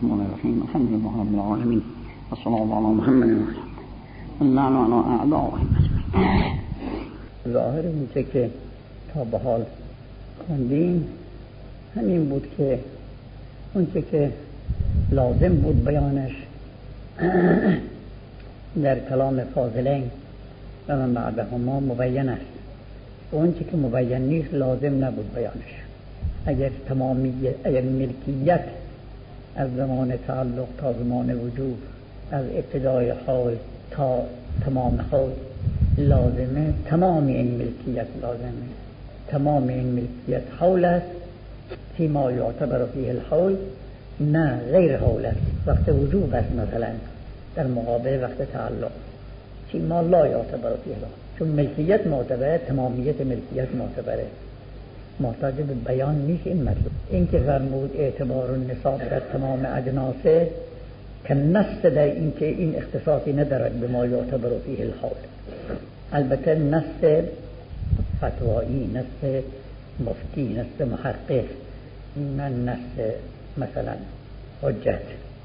الرحمن الرحیم الحمد لله رب العالمین و صلی الله علی محمد و اللعن علی اعدائهم. ظاهر میشه که تا به حال خوندیم همین بود که اونچه که لازم بود بیانش در کلام فاضلین و من بعدهما مبین است، اونچه که مبین نیست لازم نبود بیانش. اگر ملکیت از زمان تعلق تا زمان وجود، از ابتدای حال تا تمام حال لازمه، تمام این ملکیت لازمه، تمام این ملکیت حول است فيما يعتبر فيه الحول، نه غیر حول است، وقت وجود است. مثلا در مقابل وقت تعلق فيما لا يعتبر فيه الحول، چون ملکیت معتبره، تمامیت ملکیت معتبره، محتاج به بیان نیست. این مطلب این که فرمود اعتبار النصاب در تمام اجناسه که نص در این که این اختصاصی ندارد به ما یعتبر فیه الحول. البته نص فتوایی، نص مفتی، نص محقق، نه نص مثلا حجت.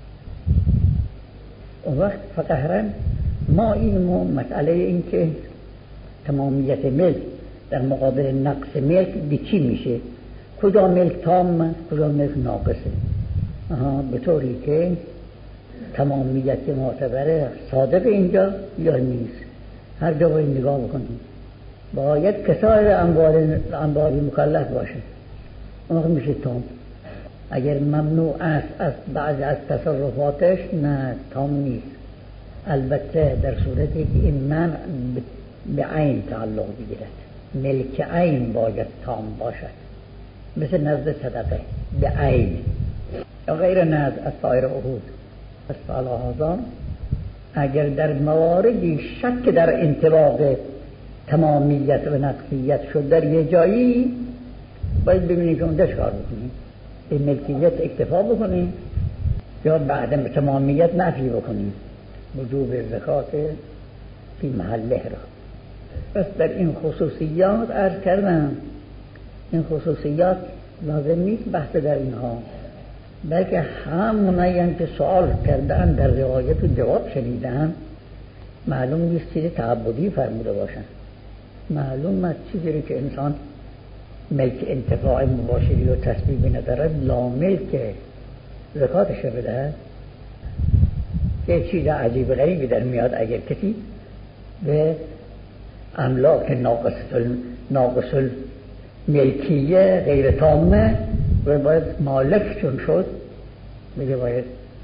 اون وقت فقهرا ما این مسئله این که تمامیت ملک در مقابل نقص ملک به چی میشه؟ کدام ملک تام، کدام ملک ناقصه؟ به طوری که تمامیت معتبره صادق اینجا یا نیست. هر جا باید نگاه بکنیم، باید کسای انباری مکلف باشه، اون وقت میشه تام. اگر ممنوع است از بعض از تصرفاتش، نه تام نیست. البته در صورتی که این منع به عین تعلق بگیرد، ملک عین باید تام باشد، مثل نزد صدقه به عین یا غیر نزد از سایر عهود. از فعلا اگر در مواردی شک در انطباق تمامیت و نقصیت شد در یه جایی، باید ببینیم که اونجا چکار بکنیم، به ملکیت اکتفا بکنیم یا بعد تمامیت نفی بکنیم. وجوب زکات فی محله را. پس در این خصوصیات عرض کردم، این خصوصیات لازم نیست بحث در اینها، بلکه همونایی که سوال کردن در روایت و جواب شنیدن، معلوم نیست چیز تعبدی فرموده باشن. معلوم است چیزی که انسان ملک انتفاع مباشری و تسبیبی ندارد، لا ملک زکاتش بده. که چیز عجیب غریبی در میاد اگر کسی به املاک ناقص ملکیه غیر تامه و باید مالک چون شد، بگه باید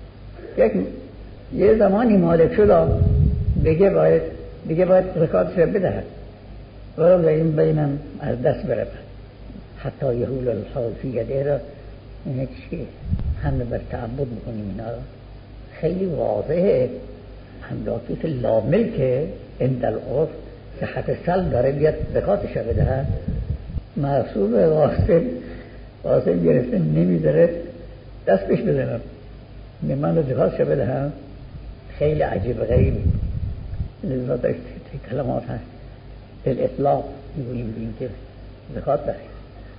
یه زمانی مالک شد، بگه باید زکاتش رو بدهد، ولو این بینم از دست برد حتی یهول الحال فی یده را. اینه چیه؟ همه بر تعبد میکنیم اینا را. خیلی واضحه املاکی که لا ملکه عند العرف صحت سلب داره، بیاد زکاتش رو بدهد. محسوب واسه گرفته نمیداره دست بهش بزنم، من رو زکاتش رو بدهم. خیلی عجیب غریبی. لذا در کلمات هست الاطلاق میگوییم بین که زکات داره،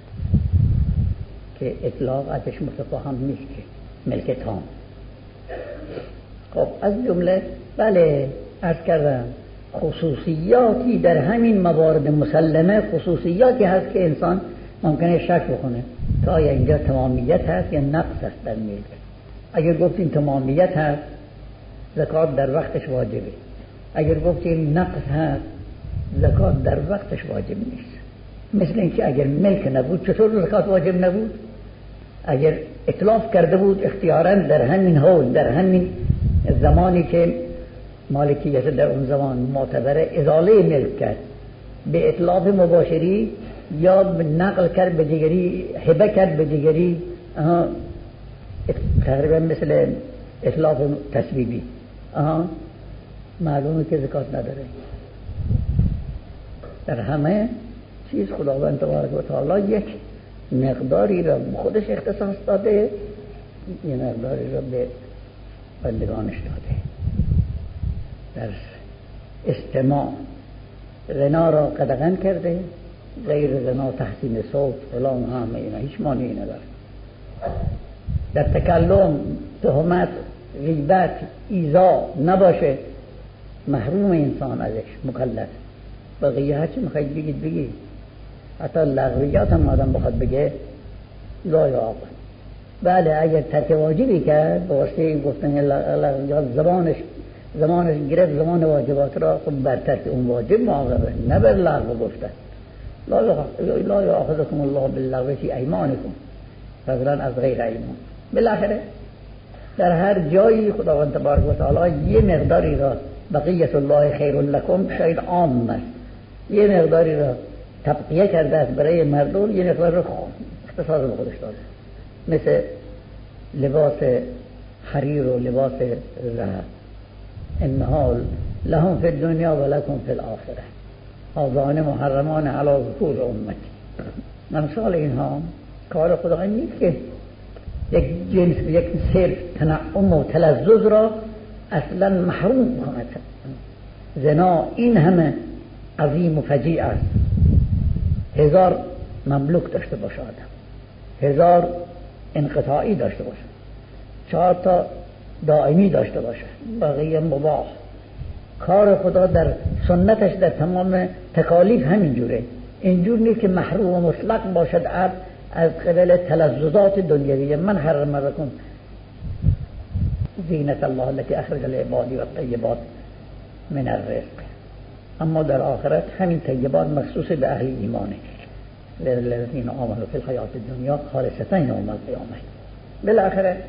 که اطلاق ازش متفاهم نیست که ملک تام. خب از جمله بله عرض کردم خصوصیاتی در همین موارد مسلمه، خصوصیاتی هست که انسان ممکنه شک بکنه که آیا اینجا تمامیت هست یا نقص است در ملک. اگر گفتیم تمامیت هست، زکات در وقتش واجبه. اگر گفتیم نقص هست، زکات در وقتش واجب نیست. مثل اینکه اگر ملک نبود چطور زکات واجب نبود؟ اگر اطلاف کرده بود اختیاراً در همین حول، در همین زمانی که مالکیت در اون زمان معتبره، ازاله ملک کرد به اطلاف مباشری یا نقل کرد به دیگری، هبه کرد به دیگری، تقریبا مثل اطلاف تسبیبی، معلومه که زکات نداره. در همه چیز خداوند تبارک و تعالی یک مقداری را خودش اختصاص داده، یه مقداری را به بندگانش داده. در استماع غنا را قدغن کرده، غیر غنا تحسین صوت فلان همه اینا هیچ مانعی نداره. در تکلم تهمت، غیبت، ایذا نباشه، محروم انسان ازش، مکلف. بقیه هرچی میخواید بگید، حتی لغویات هم آدم بخواد بگه لا یا آقا. بله اگر ترک واجبی کرد با واسطه این گفتن لغویات زمانش گرفت زمان واجبات را، خب بر ترک اون واجب معاقبه، نه بر لغو گفتن. لا یاخذکم الله باللغو فی ایمانکم فضلا از غیر ایمان. بالاخره در هر جایی خداوند تبارک و تعالی یه مقداری را بقیت الله خیر لکم شاید عام است، یه مقداری را تبقیه کرده است برای مردم، یه مقدار را اختصاص به خودش داده، مثل لباس حریر و لباس ذهب. انها لهم فی الدنیا و لکم فی الاخره هذان محرمان علی ذکور امتی. امثال اینها کار خداوند نیست که یک جنس، یک صرف تنعم و تلذذ را اصلا محروم کند. زنا این همه عظیم و فجیع است، 1000 مملوک داشته باشه آدم، 1000 انقطاعی داشته باشه، 4 تا دائمی داشته باشه، بقیه مباح. کار خدا در سنتش در تمام تکالیف همینجوره، اینجور نیست که محروم و مطلق باشد عبد از قبل تلذذات دنیویه. من حرم لكم زینت الله التي اخرج لعباده والطیبات من الرزق. اما در آخرت همین طیبات مخصوص به اهل ایمانه، للذین آمنوا فی الحیات الدنیا خالصة یوم القیامه. بالاخره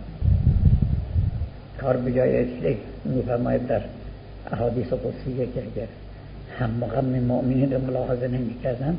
کار بجای رسیده. میفرماید در احادیث قدسیه که اگر هم مقام مؤمنین رو ملاحظه نمی کردن،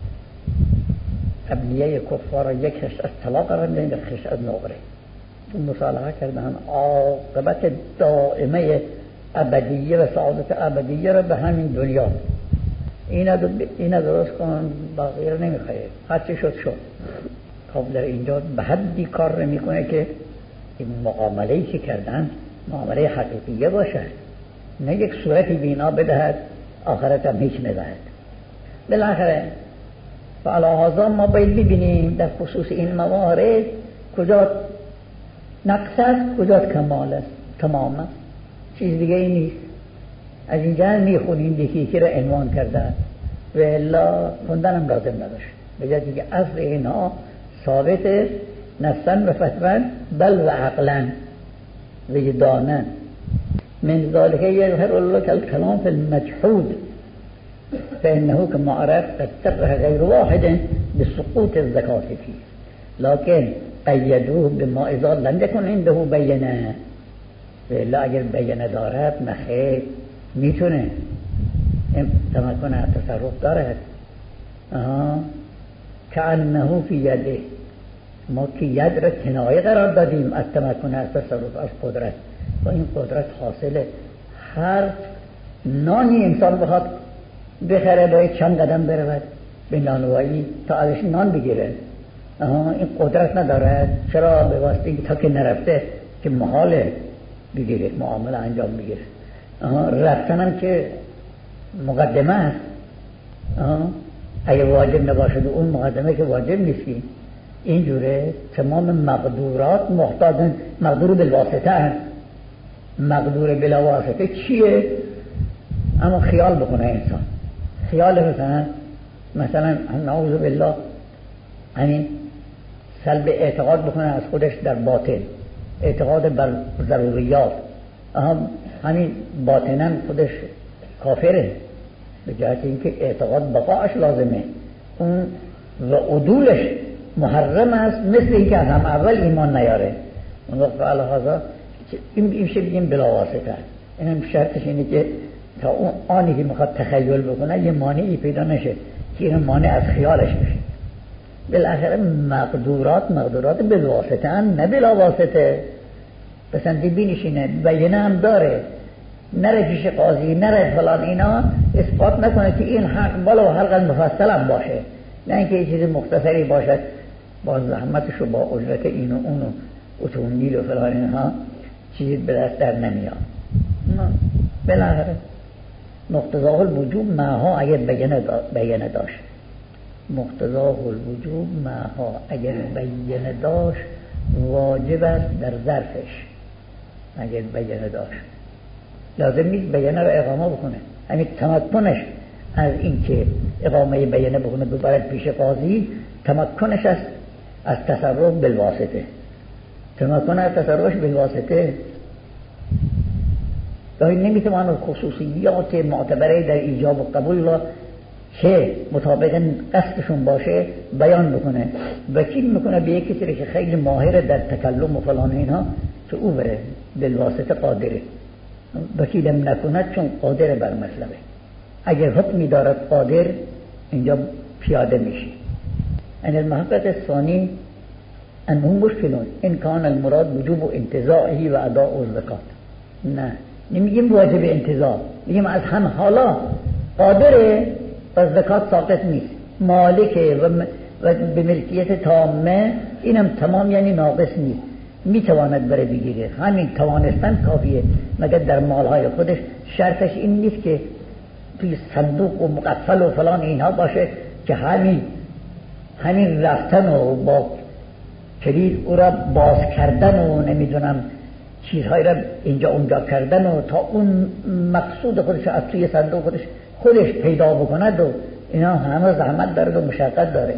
ابنیه کفار یک خشت از طلاق قرار میدن، یک خشت از نقره. مصالحه کردن عاقبت دائمه ابدیه و سعادت ابدیه رو به همین دنیا، اینا درست کن، باقی رو نمیخواه، هرچی شد. خب در اینجا به حدی کار میکنه که این معامله‌ای که کردن معامله حقیقیه باشه، نه یک صورتی بینا بدهد آخرت هم هیچ ندهد. بالاخره فعلا ما باید ببینیم در خصوص این موارد کجا نقص است، کجا کمال است، تمام است، چیز دیگه ای نیست. از اینجا میخونیم یکی را عنوان کرده و الا خوندنم لازم نداشت، بجای دیگه اصل اینها ثابت نصاً و فتواً بل و عقلاً وجداناً. من ذلك يظهر لك الكلام في المجحود فإنه كما عرفت قد صرح غير واحد بسقوط الزكاة فيه، لكن قيدوه بما إذا لم يكن عنده بينة، وإلا اگر بینه دارد نخیر میتونه تمکن تصرف دارد. كأنه في يده، ما که ید را کنایه قرار دادیم از تمکن از تصرف از قدرت، و این قدرت حاصله هر نانی انسان بخواد بخره باید چند قدم برود به نانوایی تا ازش نان بگیره. این قدرت ندارد، چرا؟ به واسطه اینکه تا که نرفته که محاله بگیره، معامله انجام بگیره. رفتنم که مقدمه است، اگه واجب نباشد اون مقدمه که واجب نیستی. اینجوره تمام مقدورات محتاجن مقدور بالواسطه هست. مقدور بلاواسطه چیه؟ اما خیال بکنه انسان، خیال مثلا نعوذ بالله همین سلب اعتقاد بکنه از خودش در باطن، اعتقاد بر ضروریات، همین باطناً خودش کافره، به جهت اینکه اعتقاد بقاش لازمه، اون و عدولش محرم است، مثل اینکه از هم اول ایمان نیاره. اون وقت علاوه این میشه بگیم بلا واسطه. این هم شرطش اینه که تا اون آنی که میخواد تخیل بکنه یه مانعی پیدا نشه که این مانع از خیالش بشه. بالاخره مقدورات بالواسطه هم نه بلا واسطه. بسنده بینشینه بیانه هم داره، نره پیش قاضی، نره فلان، اینا اثبات نکنه که این حق بالا و حلقا مفصل هم باشه، نه اینکه یه چیز مختصری باشد با زحمتش و با اجرت این و اون و اتومبیل و فلان اینها چیزی به دست در نمیاد. بالاخره مقتضاه الوجوب معها اگر بیانه داشت، مقتضاه الوجوب معها اگر بیانه داشت واجب است در ظرفش اگر بیانه داشت، لازم نیست بیانه رو اقامه بکنه. همین تمکنش از اینکه اقامه بیانه بکنه ببرد پیش قاضی، تمکنش است از تصرف بالواسطه. تمکن از تصرفش بالواسطه گاهی نمیتواند خصوصیات معتبره در ایجاب و قبول را که مطابق قصدشون باشه بیان بکنه. وکیل میکنه به یک کسی که خیلی ماهره در تکلم و فلان اینها که او بره بالواسطه قادره. وکیلم نکند چون قادر بر مطلبه. اگر حکمی دارد قادر اینجا پیاده میشه. ان المحقق الثانی انه مشکلون ان کان المراد وجوب انتزاعه و اداء الزکات. نه نمیگیم واجب انتزاع، میگیم از هم حالا قادره و زکات ساقط نیست، مالکه و به ملکیت تامه، اینم تمام یعنی ناقص نیست، میتواند بره بگیره. همین توانستن کافیه، مگر در مالهای خودش شرطش این نیست که توی صندوق و مقفل و فلان اینها باشه که همین رفتن و با کلید او را باز کردن و نمیدونم چیزهایی را اینجا اونجا کردن و تا اون مقصود خودش از توی صندوق خودش پیدا بکند و اینا همه زحمت داره و مشقت داره.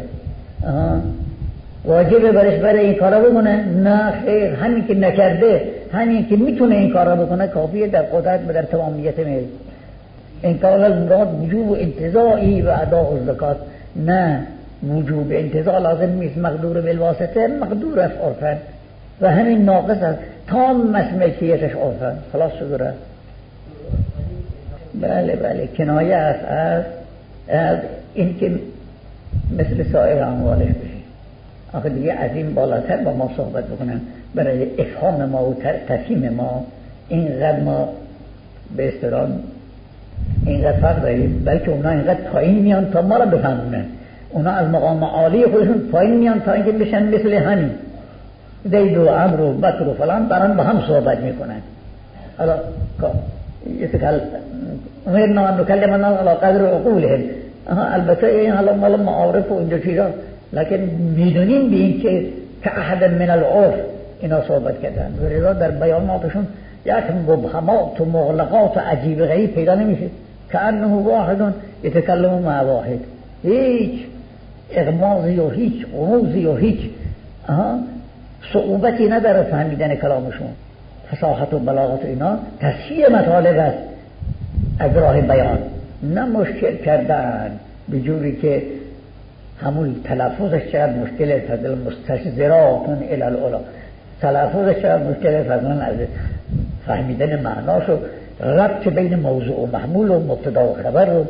واجبه برش بره این کارا بکنه؟ نه خیر، همین که نکرده، همین که میتونه این کارا بکنه کافیه در قدرت و در تمامیت میل. این کار المراد وجوب انتزاعی و اداء الزکات. نه، وجوب انتزاع لازم نیست، مقدور بالواسطه مقدور است عرفاً و همین ناقص است تام ملکیتش عرفاً. خلاص شده. بله کنایه است از این که مثل سایر اموالش بشه. آخه دیگه از این بالاتر با ما صحبت بکنن برای افهام ما و تفهیم ما، اینقدر ما به اصطلاح اینقدر فرق داریم، بلکه اونا اینقدر پایین میان تا ما را بفهمونن. اونا از مقام عالی خودشون پایین میان تا اینکه بشن مثل همین زید و عمرو و بکر و فلان، دارن با هم صحبت میکنن. حالا یتکل امرنا ان نکلم الناس علی قدر عقولهم. البته این حالا مال معارف و اینجا چیزا، لکن میدونیم به این که احد من العرف اینا صحبت کردن و لذا در بیاناتشون یک مبهمات و مغلقات و عجیب غریب پیدا نمیشه که انه واحد یتکلم مع واحد. هیچ اغماضی و هیچ غموضی و هیچ صعوبتی نداره فهمیدن کلامشون. فصاحت و بلاغت اینا تصحیح مطالب است از راه بیان، نه مشکل کردن به جوری که همون تلفظش چقدر مشکله. فضل مستشزراتون الالعلا، تلفظش چقدر مشکله، فضل از فهمیدن معناش و ربط بین موضوع و محمول و مبتدا و خبر رو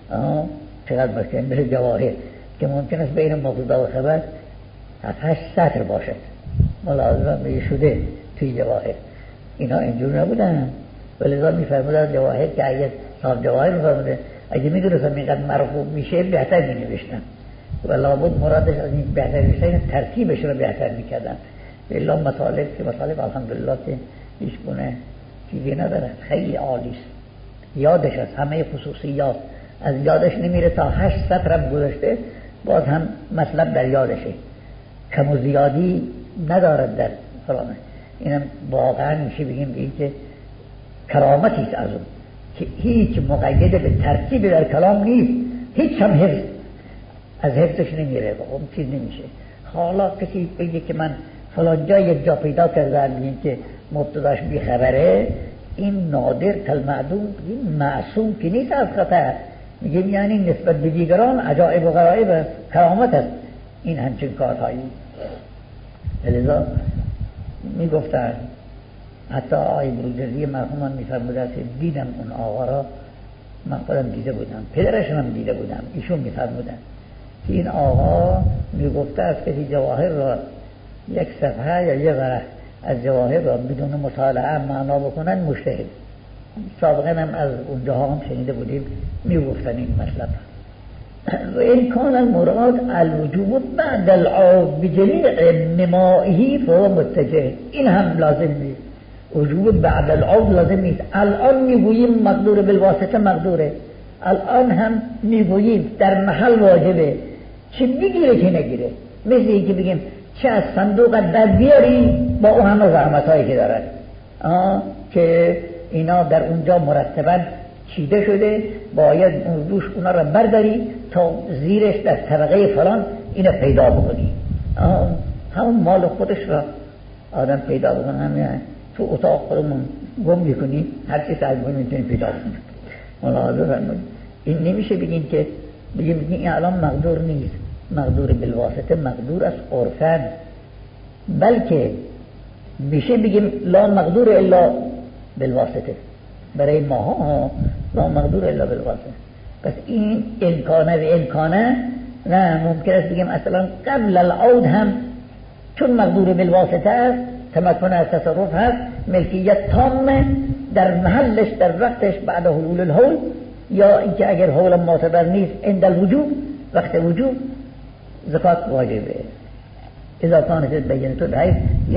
چقدر مشکل. مثل جواهر که ممکن است بین مبتدا و خبر 7-8 سطر باشد، ملاحظه شده توی جواهر. اینا اینجور نبودن، ولذا میفرمودن جواهر که اگر صاحب جواهر میفرموده اگه میدونستم اینقدر مرفوع میشه بهتر مینوشتن و لابد مرادش از این بهتر میشه ترتیبش رو بهتر میکردن. الا مطالب که مطالب الحمدلله که هیچ گونه چیزی نداره، خیلی عالیست، یادش از همه خصوصیات از یادش نمیره تا 8 سطر هم گذاشته باز هم مطلب در یادشه، کم و زیادی ندارد در فلانه. اینم واقعا میشه بگیم این که کرامتی است از اون که هیچ مقیده به ترتیب در کلام نیست، هیچ هم حفظ از حفظش نمیره و اون چیز نمیشه. حالا کسی بگه که من فلان جا یک جا پیدا کردم این که مبتداش بیخبره، این نادر کالمعدوم، این معصوم که نیست از خطا. میگیم یعنی نسبت به دیگران عجایب و غرایب کرامت است این همچین کارهایی. لذا میگفتن حتی آقای بروجردی مرحومان میفرمودن که دیدم اون آقا را، من خودم دیده بودم، پدرشون هم دیده بودم، ایشون میفرمودن که این آقا میگفته است که جواهر را یک صفحه یا یک ورق از جواهر را بدون مطالعه معنا بکنن مجتهد. سابقا هم از اونجاها هم شنیده بودیم میگفتن این مطلب. و این کان المراد الوجوب بعد العود بجمیع نمائه فهو متجه. این هم لازم نیست، وجوب بعد العود لازم نیست. الان میگوییم مقدور بالواسطه مقدوره، الان هم میگوییم در محل واجبه، چه بگیره چه نگیره. مثل این که بگیم چه از صندوقت در بیاری با اون همه زحمت‌هایی که دارد که اینا در اونجا مرتباً چیده شده، باید اون روش اونا را برداری تا زیرش در طبقه فلان اینو پیدا بکنی. همون مال خودش را آدم پیدا بکنه، همین تو اتاق خودمون گم میکنی، هر چی سعی کنی میتونی پیدا کنی. ملاحظه فرمایید. این نمیشه بگین که بگیم این الان مقدور نیست، مقدور بالواسطه، مقدور از عرفن، بلکه میشه بگیم لا مقدور الا بالواسطه. برای ماها لا مقدور الا بالواسطه. پس این امکانه نه ممکن است بگیم اصلا قبل العود هم چون مقدور بالواسطه است، تمکن از تصرف هست، ملکیت تامه در محلش در وقتش بعد حلول الحول، یا اینکه اگر حول معتبر نیست عند الوجوب، وقت وجوب زکات واجبه. اذا كانت بینه بحیث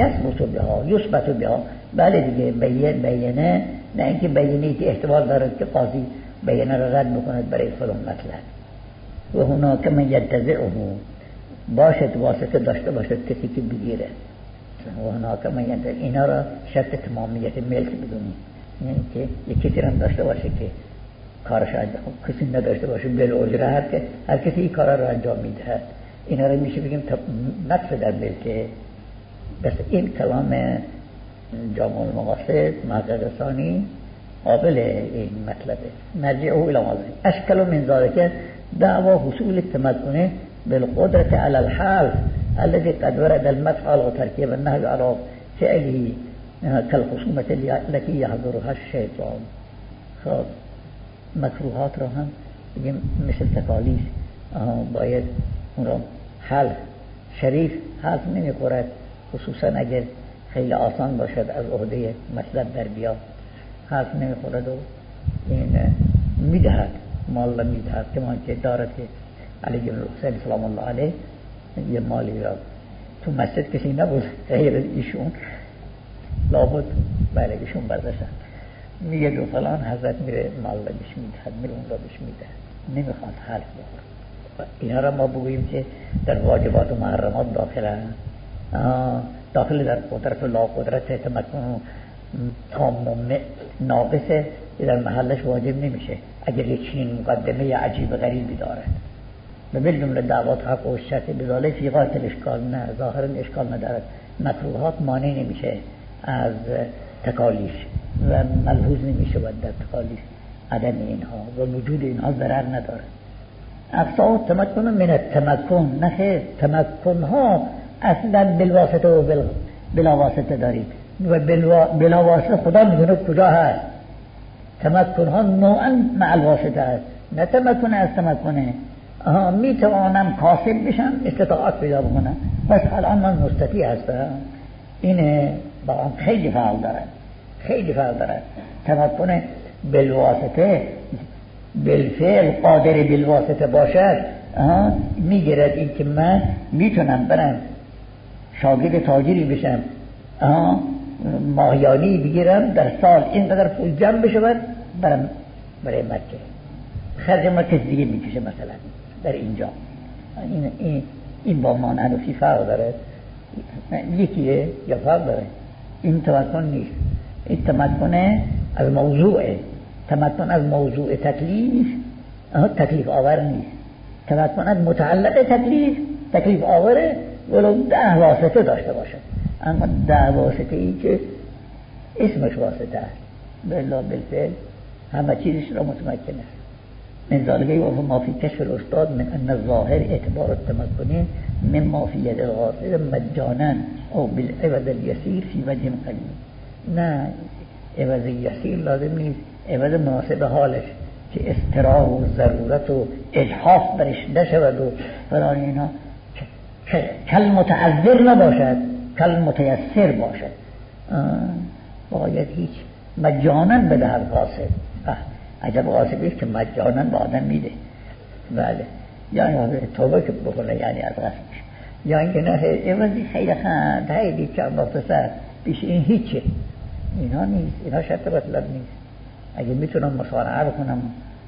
یثبت بها. بله دیگه بینه، نه اینکه بینه که احتمال دارد که قاضی بینه را رد بکند برای فلان مطلب. و هناک من یتبعه، باشد واسطه داشته باشد کسی که بگیره. و هناک من یتبعه، اینا را شرط تمامیت ملک بدونی، یعنی که یک کسی را داشته باشه که کارش انجام، کسی نداشته باشه بالاجره، که هر کسی این کارا را انجام میدهد. اینا را میشه بگیم نقص در ملکه. بس این کلام جامع المقاصد محقق ثانی قابل این مطلبه. مرجعه الى ماذا اشکل من ذلك دعوى حصول التمكن بالقدرة على الحال الذي قد ورد المفعل وتركيب النهي على فعله كالخصومة التي يحضرها الشيطان. خب مکروهات را هم بگیم مثل تکالیف باید اون را حل شریف حل نمی خورد، خصوصا اگر خیلی آسان باشد از عهده مطلب در بیا حل نمی خورد و این میدهد، مال میدهد. که ما که دارد که علی بن حسین سلام الله علیه یه مالی را تو مسجد کسی نبود غیر ایشون، لابد بله ایشون برداشتن، میگه دو فلان حضرت میره مال را بهش میدهد، میره اون را بهش میدهد، نمیخواد حل بخورد. اینا را ما بگوییم که در واجبات و محرمات داخل در قدرت و لا قدرت تمکن تام و ناقصه که در محلش واجب نمیشه اگر یک چنین مقدمه عجیب غریبی دارد. و بالجمله دعوات حق و شرط بذاله فی غایت الاشکال، نه ظاهرا اشکال ندارد. مکروهات مانع نمیشه از تکالیف و ملحوظ نمیشه و در تکالیف عدم اینها و وجود اینها ضرر ندارد. اقصا تمکن من التمکن، نه تمکن ها اصلا بالواسطه و بلا واسطه دارید و بلا واسطه خدا میدونه کجا هست. تمکن ها نوعا مع الواسطه است، نه تمکن از تمکنه. میتوانم کاسب بشم، استطاعت پیدا بکنم، بس الان من مستطیع هستم. اینه با هم خیلی فرق دارد، خیلی فرق دارد. تمکن بالواسطه بالفعل قادر بالواسطه باشد، میگیرد این که من میتونم برم شاگرد تاجری بشم، ماهیانی بگیرم در سال اینقدر پول جمع بشود برم برای مکه، خرج ما کسی دیگه میکشه مثلا در اینجا. این با ما نحنفی فرق داره، یکیه یا فرق داره. این تمکن نیست، این تمکن از موضوعه. تمکن از موضوع تکلیف تکلیف آور نیست. تمکن از متعلق تکلیف آوره، ولو 10 واسطه داشته باشه، اما 10 واسطه ای که اسمش واسطه است، بلا بالفعل همه چیزش را متمکن است. من ذالکه و ما فی کشف الاستاد من ان الظاهر اعتبار التمکن من ما فی ید الغاصب مجانا او بالعوض الیسیر فی وجه قلیل. نه عوض یسیر لازم نیست، عوض مناسب حالش که اضطرار و ضرورت و اجحاف برش نشود و فلان اینا، کل متعذر نباشد، کل متیسر باشد. باید هیچ مجانا بدهد غاصب. عجب غاصبی که مجانا با آدم میده. بله، یا توبه که بکنه یعنی از غصبش، یا اینکه نه عوضی خیلی خند خیلی چند مختصر بیش این هیچه. اینا نیست، اینا شرط مطلب نیست. اگه میتونم مصارعه بکنم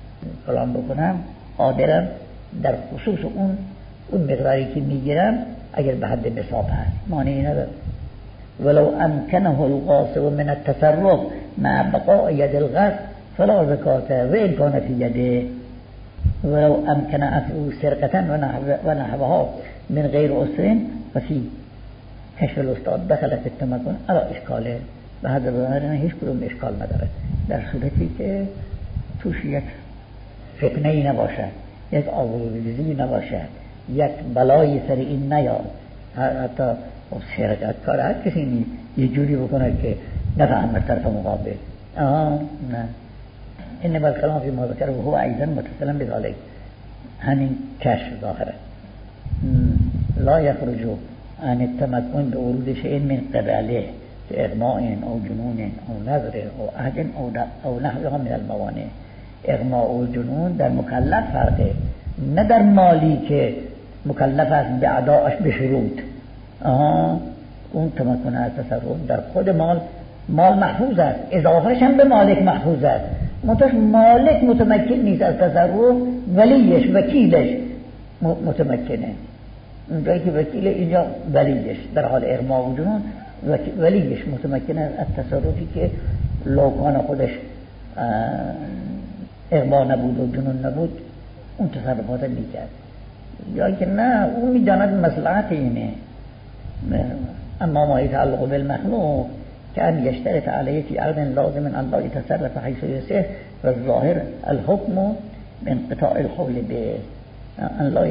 فلان بکنم، قادرم در خصوص اون مقداری که میگیرم اگر به حد نصاب هست مانعی نداره. ولو امکنه القاصد من التصرف مع بقاء ید الغصب فلا زکات و ان کان فی یده ولو امکن افعو سرقة و نحوها من غیر عسر و فی کشف الاستاد دخلت التمکن الا اشکاله به حد ظاهر هیچ کدوم اشکال نداره در صورتی که توش یک فتنه ای نباشد، یک آوردگی نباشد، یک بلایی سر این نیاد. حتی سرقت کار هر کسی یه جوری بکنه که نفهم طرف مقابل. نه این بالکلام فی ما ذکر و هو ایضا متصلا بذالک همین کشف ظاهره لا یخرج عن التمکن به ورود شیء من قبله اغماء او جنون او نظر او عهد او نحوها من الموانع. اغماء و جنون در مکلف فرقه، نه در مالی که مکلف است به اداءش به شروط. اون تمکن از تصرف در خود مال محفوظ است، اضافهش هم به مالک محفوظ است. منتها مالک متمکن نیست از تصرف، ولیش وکیلش متمکنه. اونجایی که وکیل اینجا ولیش در حال اغماء و جنون ولیش متمکنه از تصرفی که لوکان خودش اغماء نبود و جنون نبود اون تصرفات میکرد. یا که نه اون میداند مصلحت اینه. اما ما يتعلق بالمخلوق كأن يشترط عليه في عقد لازم أن لا يتصرف حيث يصح والظاهر الحكم بانقطاع الحول به أن لا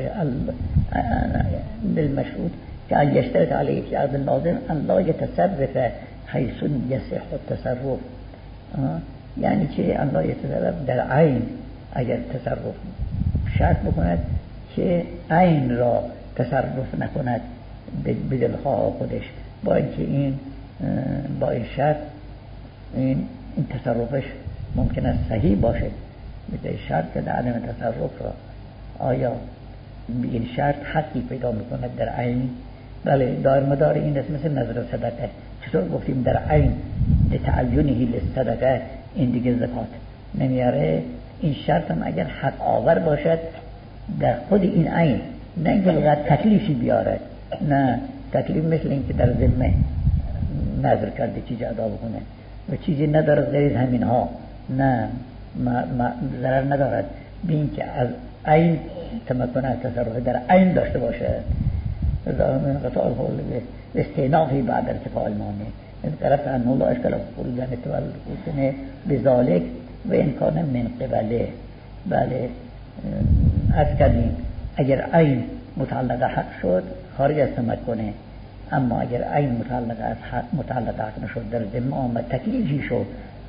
بالمشروط كأن يشترط عليه في عقد لازم أن لا يتصرف حيث يصح التصرف. یعنی که أن لا يتصرف در عین اگر تصرف شرط بکند که عین را تصرف نکند به دلخواه خودش، با اینکه این با این شرط این تصرفش ممکن است صحیح باشه به شرط که در عدم تصرف را آیا به این شرط حقی پیدا میکند در عین. بله دار مدار این است مثل نظر صدقه. چطور گفتیم در عین لتعینه للصدقه این دیگه زکات نمیاره. این شرط هم اگر حق آور باشد در خود این عین، نه اینکه لغت تکلیفی بیارد، نه تکلیف مثل این که در ذمه نظر کرده چیزی ادا بکنه و چیزی نداره غیر همین ها، نه ضرر ندارد به این که از عین تمکن از تصرف در عین داشته باشه. من قطاع الحول به استینافی بعد ارتفاع المانع طرف انه لا اشکال خروج عن التمکن بذالک و امکان من قبله. بله از کردیم اگر عین متعلق حق شد خارج از تمکنه، اما اگر عین متعلق حق نشد در ذمه آمد تکلیفی شد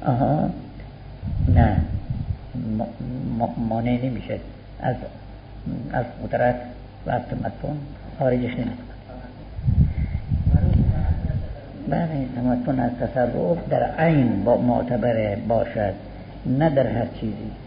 نه مانع نمیشه از قدرت و از تمکن خارجش نمیشه. بله تمکن از تصرف در عین با معتبر باشد، نه در هر چیزی.